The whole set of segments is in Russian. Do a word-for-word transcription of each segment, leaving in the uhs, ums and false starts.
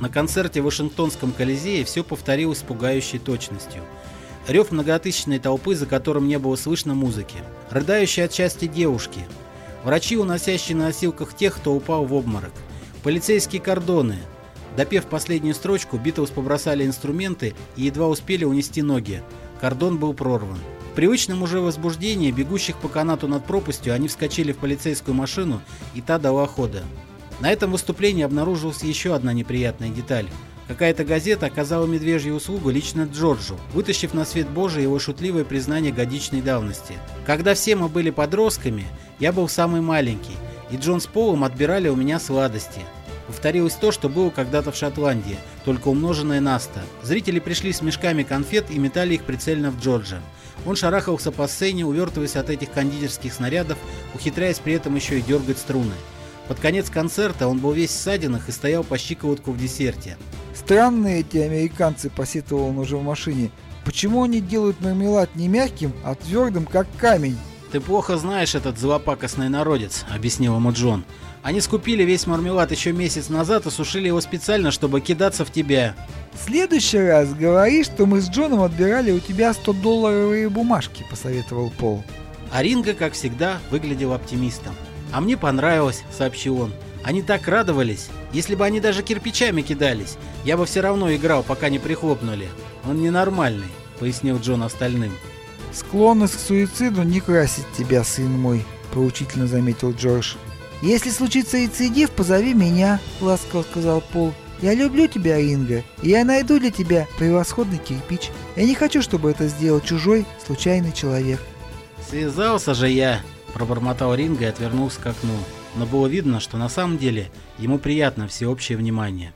На концерте в Вашингтонском Колизее все повторилось с пугающей точностью. Рев многотысячной толпы, за которым не было слышно музыки. Рыдающие от счастья девушки. Врачи, уносящие на носилках тех, кто упал в обморок. Полицейские кордоны. Допев последнюю строчку, Битлз побросали инструменты и едва успели унести ноги. Кордон был прорван. В привычном уже возбуждении, бегущих по канату над пропастью, они вскочили в полицейскую машину, и та дала хода. На этом выступлении обнаружилась еще одна неприятная деталь. Какая-то газета оказала медвежью услугу лично Джорджу, вытащив на свет Божий его шутливое признание годичной давности. Когда все мы были подростками, я был самый маленький, и Джон с Полом отбирали у меня сладости. Повторилось то, что было когда-то в Шотландии, только умноженное на сто. Зрители пришли с мешками конфет и метали их прицельно в Джорджа. Он шарахался по сцене, увертываясь от этих кондитерских снарядов, ухитряясь при этом еще и дергать струны. Под конец концерта он был весь в ссадинах и стоял по щиколотку в десерте. «Странные эти американцы», — посетовал он уже в машине. «Почему они делают мармелад не мягким, а твердым, как камень?» «Ты плохо знаешь этот злопакостный народец», — объяснил ему Джон. «Они скупили весь мармелад еще месяц назад и сушили его специально, чтобы кидаться в тебя». «В следующий раз говори, что мы с Джоном отбирали у тебя сто-долларовые бумажки», — посоветовал Пол. А Ринго, как всегда, выглядел оптимистом. «А мне понравилось», — сообщил он. «Они так радовались. Если бы они даже кирпичами кидались, я бы все равно играл, пока не прихлопнули. Он ненормальный», — пояснил Джон остальным. «Склонность к суициду не красит тебя, сын мой», — поучительно заметил Джордж. «Если случится рецидив, позови меня», — ласково сказал Пол. «Я люблю тебя, Ринго, и я найду для тебя превосходный кирпич. Я не хочу, чтобы это сделал чужой, случайный человек». «Связался же я», — пробормотал Ринго и отвернулся к окну. Но было видно, что на самом деле ему приятно всеобщее внимание.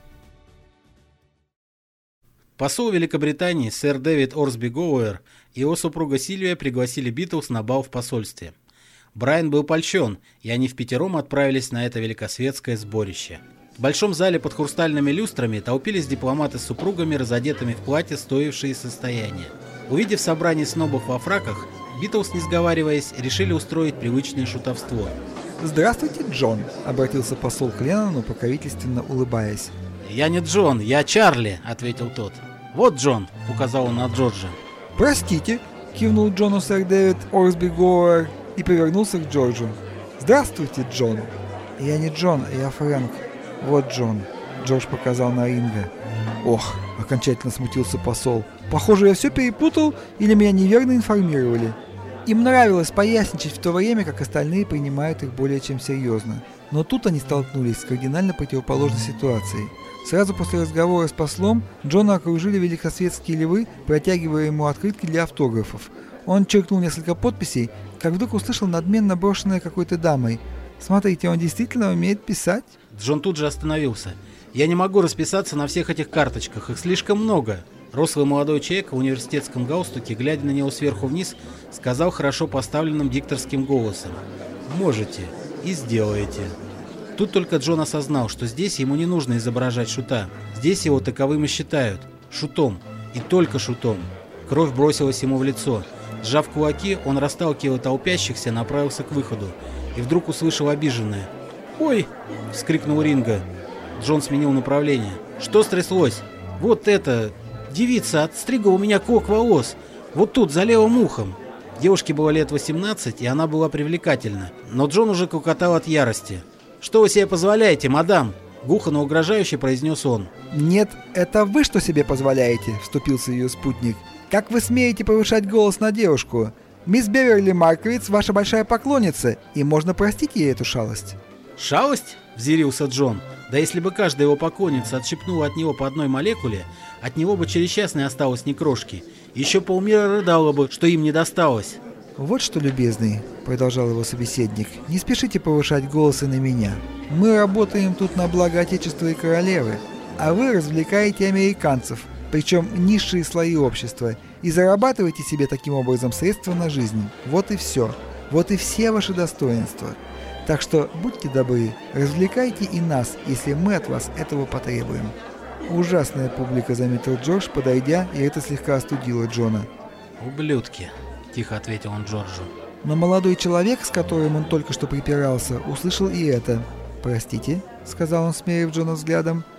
Посол Великобритании сэр Дэвид Орсби Гоуэр и его супруга Сильвия пригласили Битлз на бал в посольстве. Брайан был польщен, и они впятером отправились на это великосветское сборище. В большом зале под хрустальными люстрами толпились дипломаты с супругами, разодетыми в платье, стоившие состояние. Увидев собрание снобов во фраках, Битлз, не сговариваясь, решили устроить привычное шутовство. «Здравствуйте, Джон», — обратился посол к Леннону, покровительственно улыбаясь. «Я не Джон, я Чарли», — ответил тот. «Вот Джон», — указал он на Джорджа. «Простите», — кивнул Джону сэр Дэвид Орсби Гоуэр и повернулся к Джорджу. «Здравствуйте, Джон». «Я не Джон, я Фрэнк. Вот Джон», — Джордж показал на Ринго. «Ох», — окончательно смутился посол. «Похоже, я все перепутал или меня неверно информировали». Им нравилось поясничать в то время, как остальные принимают их более чем серьезно. Но тут они столкнулись с кардинально противоположной ситуацией. Сразу после разговора с послом Джона окружили великосветские львы, протягивая ему открытки для автографов. Он черкнул несколько подписей, как вдруг услышал надменно брошенное какой-то дамой: «Смотрите, он действительно умеет писать». Джон тут же остановился. «Я не могу расписаться на всех этих карточках, их слишком много». Рослый молодой человек в университетском галстуке, глядя на него сверху вниз, сказал хорошо поставленным дикторским голосом: «Можете и сделаете». Тут только Джон осознал, что здесь ему не нужно изображать шута. Здесь его таковым и считают. Шутом. И только шутом. Кровь бросилась ему в лицо. Сжав кулаки, он расталкивая толпящихся, направился к выходу. И вдруг услышал обиженное: «Ой!» — вскрикнул Ринго. Джон сменил направление. «Что стряслось?» «Вот это... девица отстригла у меня клок волос. Вот тут, за левым ухом». Девушке было лет восемнадцать, и она была привлекательна. Но Джон уже клокотал от ярости. «Что вы себе позволяете, мадам?» — глухо, но угрожающе произнес он. «Нет, это вы что себе позволяете?» — вступился ее спутник. «Как вы смеете повышать голос на девушку? Мисс Беверли Марковиц ваша большая поклонница, и можно простить ей эту шалость». «Шалость?» — взъярился Джон. «Да если бы каждая его поклонница отщипнула от него по одной молекуле, от него бы через час не осталось ни крошки. Еще полмира рыдало бы, что им не досталось». «Вот что, любезный», — продолжал его собеседник, — «не спешите повышать голос и на меня. Мы работаем тут на благо Отечества и королевы, а вы развлекаете американцев, причем низшие слои общества, и зарабатываете себе таким образом средства на жизнь. Вот и все. Вот и все ваши достоинства. Так что будьте добры, развлекайте и нас, если мы от вас этого потребуем». «Ужасная публика», — заметил Джордж, подойдя, и это слегка остудило Джона. «Ублюдки», — тихо ответил он Джорджу. Но молодой человек, с которым он только что припирался, услышал и это. «Простите», — сказал он, смерив Джона взглядом.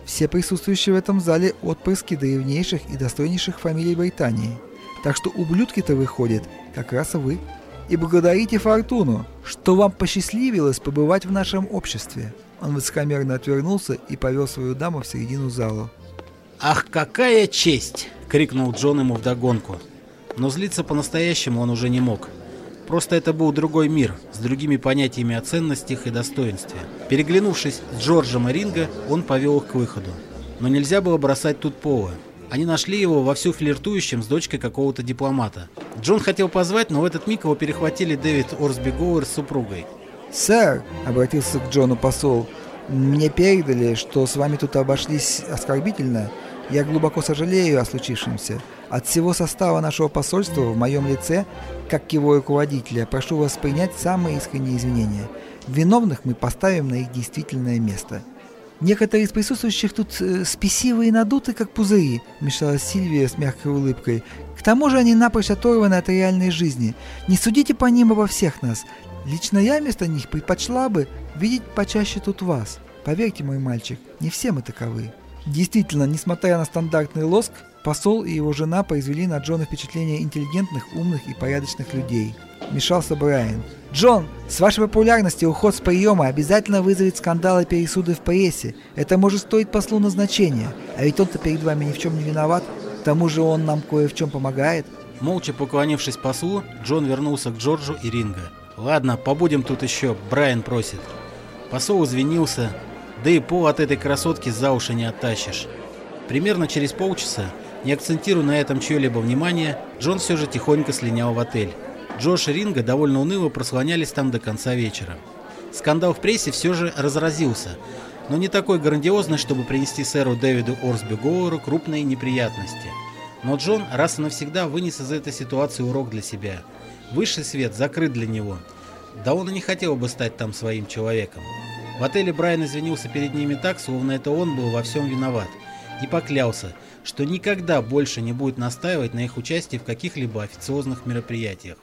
Все присутствующие в этом зале отпрыски древнейших и достойнейших фамилий Британии. Так что ублюдки-то выходят как раз вы. И благодарите фортуну, что вам посчастливилось побывать в нашем обществе». Он высокомерно отвернулся и повел свою даму в середину зала. «Ах, какая честь!» — крикнул Джон ему вдогонку. Но злиться по-настоящему он уже не мог. Просто это был другой мир, с другими понятиями о ценностях и достоинстве. Переглянувшись с Джорджем и Ринго, он повел их к выходу. Но нельзя было бросать тут Пола. Они нашли его вовсю флиртующим с дочкой какого-то дипломата. Джон хотел позвать, но в этот миг его перехватили Дэвид Орсби Гоуэр с супругой. «Сэр», — обратился к Джону посол, — «мне передали, что с вами тут обошлись оскорбительно. Я глубоко сожалею о случившемся. От всего состава нашего посольства в моем лице, как его руководителя, прошу вас принять самые искренние извинения. Виновных мы поставим на их действительное место». «Некоторые из присутствующих тут э, спесивые и надуты, как пузыри», — вмешалась Сильвия с мягкой улыбкой. «К тому же они напрочь оторваны от реальной жизни. Не судите по ним обо всех нас. Лично я вместо них предпочла бы видеть почаще тут вас. Поверьте, мой мальчик, не все мы таковы». Действительно, несмотря на стандартный лоск, посол и его жена произвели на Джона впечатление интеллигентных, умных и порядочных людей. Вмешался Брайан. «Джон, с вашей популярностью уход с приема обязательно вызовет скандалы и пересуды в прессе. Это может стоить послу назначения. А ведь он-то перед вами ни в чем не виноват. К тому же он нам кое в чем помогает». Молча поклонившись послу, Джон вернулся к Джорджу и Ринго. «Ладно, побудем тут еще, Брайан просит». Посол извинился, да и Пол от этой красотки за уши не оттащишь. Примерно через полчаса, не акцентируя на этом чье-либо внимание, Джон все же тихонько слинял в отель. Джордж и Ринго довольно уныло прослонялись там до конца вечера. Скандал в прессе все же разразился, но не такой грандиозный, чтобы принести сэру Дэвиду Орсби Гоуэру крупные неприятности. Но Джон раз и навсегда вынес из этой ситуации урок для себя. Высший свет закрыт для него. Да он и не хотел бы стать там своим человеком. В отеле Брайан извинился перед ними так, словно это он был во всем виноват, и поклялся, что никогда больше не будет настаивать на их участии в каких-либо официозных мероприятиях.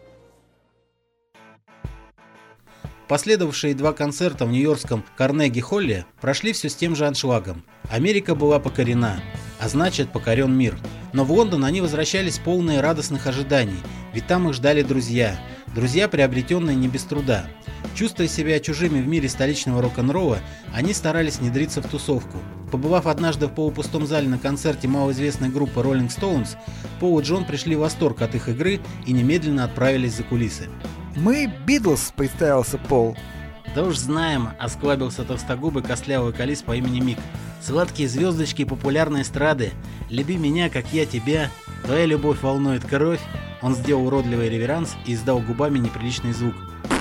Последовавшие два концерта в нью-йоркском Карнеги-холле прошли все с тем же аншлагом. Америка была покорена, а значит покорен мир. Но в Лондон они возвращались полные радостных ожиданий, ведь там их ждали друзья, друзья, приобретенные не без труда. Чувствуя себя чужими в мире столичного рок-н-ролла, они старались внедриться в тусовку. Побывав однажды в полупустом зале на концерте малоизвестной группы Rolling Stones, Пол и Джон пришли в восторг от их игры и немедленно отправились за кулисы. «Мы Битлз», — представился Пол. «Да уж знаем», — осклабился толстогубый костлявый вокалист по имени Мик. «Сладкие звездочки популярной эстрады, люби меня, как я тебя, твоя любовь волнует кровь». Он сделал уродливый реверанс и издал губами неприличный звук.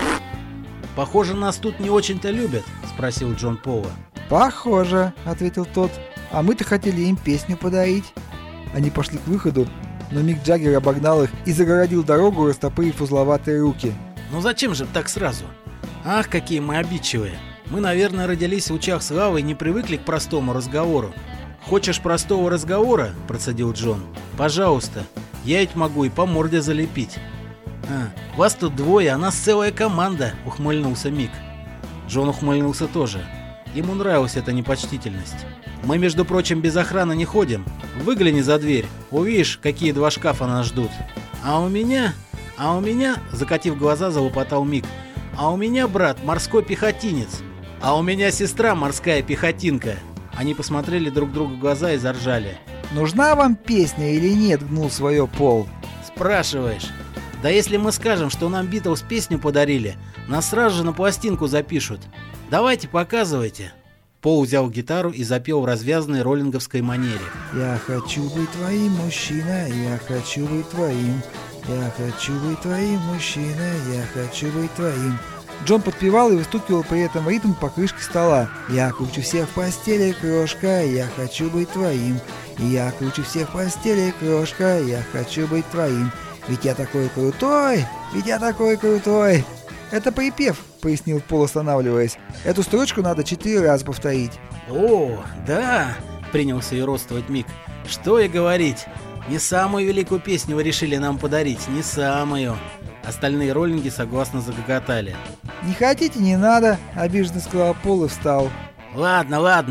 «Похоже, нас тут не очень-то любят», — спросил Джон Пола. «Похоже», — ответил тот. «А мы-то хотели им песню подарить». Они пошли к выходу, но Мик Джаггер обогнал их и загородил дорогу, растопырив узловатые руки. «Ну зачем же так сразу? Ах, какие мы обидчивые. Мы, наверное, родились в лучах славы и не привыкли к простому разговору». «Хочешь простого разговора?» – процедил Джон. «Пожалуйста, я ведь могу и по морде залепить». «А, вас тут двое, а нас целая команда», — ухмыльнулся Мик. Джон ухмыльнулся тоже. Ему нравилась эта непочтительность. «Мы, между прочим, без охраны не ходим. Выгляни за дверь, увидишь, какие два шкафа нас ждут». «А у меня... А у меня...» — закатив глаза, залопотал Мик. «А у меня, брат, морской пехотинец. А у меня сестра морская пехотинка». Они посмотрели друг другу в глаза и заржали. «Нужна вам песня или нет?» — гнул свое Пол. «Спрашиваешь? Да если мы скажем, что нам Битлз песню подарили, нас сразу же на пластинку запишут. Давайте, показывайте». Пол взял гитару и запел в развязанной роллинговской манере. «Я хочу быть твоим мужчиной, я хочу быть твоим, я хочу быть твоим мужчиной, я хочу быть твоим». Джон подпевал и выстукивал при этом ритм по крышке стола. «Я кручу всех в постели, крошка, я хочу быть твоим. Я кручу всех в постели, крошка, я хочу быть твоим. Ведь я такой крутой, ведь я такой крутой». «Это припев», — пояснил Пол, останавливаясь. «Эту строчку надо четыре раза повторить». «О, да», — принялся юродствовать Мик. «Что и говорить. Не самую великую песню вы решили нам подарить, не самую». Остальные роллинги согласно загоготали. «Не хотите, не надо», — обиженно сказал Пол и встал. «Ладно, ладно,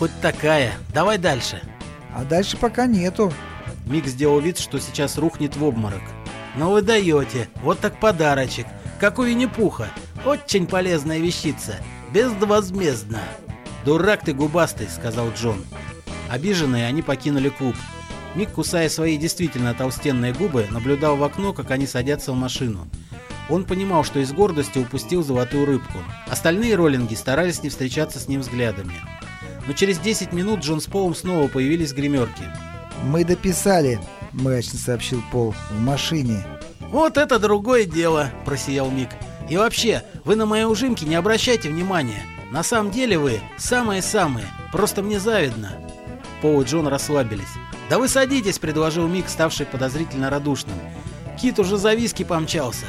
хоть такая. Давай дальше. А дальше пока нету. Мик сделал вид, что сейчас рухнет в обморок. Ну вы даете. Вот так подарочек. Как у Винни-Пуха. Очень полезная вещица. Безвозмездно. Дурак ты губастый, сказал Джон. Обиженные, они покинули клуб. Мик, кусая свои действительно толстенные губы, наблюдал в окно, как они садятся в машину. Он понимал, что из гордости упустил золотую рыбку. Остальные роллинги старались не встречаться с ним взглядами. Но через десять минут Джон с Полом снова появились в гримерке. «Мы дописали», — мрачно сообщил Пол, — «в машине». «Вот это другое дело», — просиял Мик. «И вообще, вы на мои ужимки не обращайте внимания. На самом деле вы самые-самые, просто мне завидно». Пол и Джон расслабились. «Да вы садитесь», — предложил Мик, ставший подозрительно радушным. «Кит уже за виски помчался».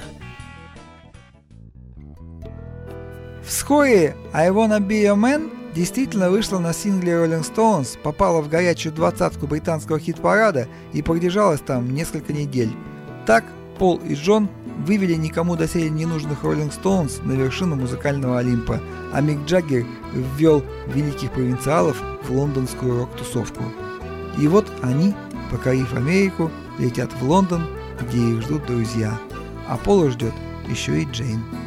Вскоре «I Wanna Be Your Man» действительно вышла на сингле Rolling Stones, попала в горячую двадцатку британского хит-парада и продержалась там несколько недель. Так Пол и Джон вывели никому доселе ненужных Rolling Stones на вершину музыкального Олимпа, а Мик Джаггер ввел великих провинциалов в лондонскую рок-тусовку. И вот они, покорив Америку, летят в Лондон, где их ждут друзья, а Пола ждет еще и Джейн.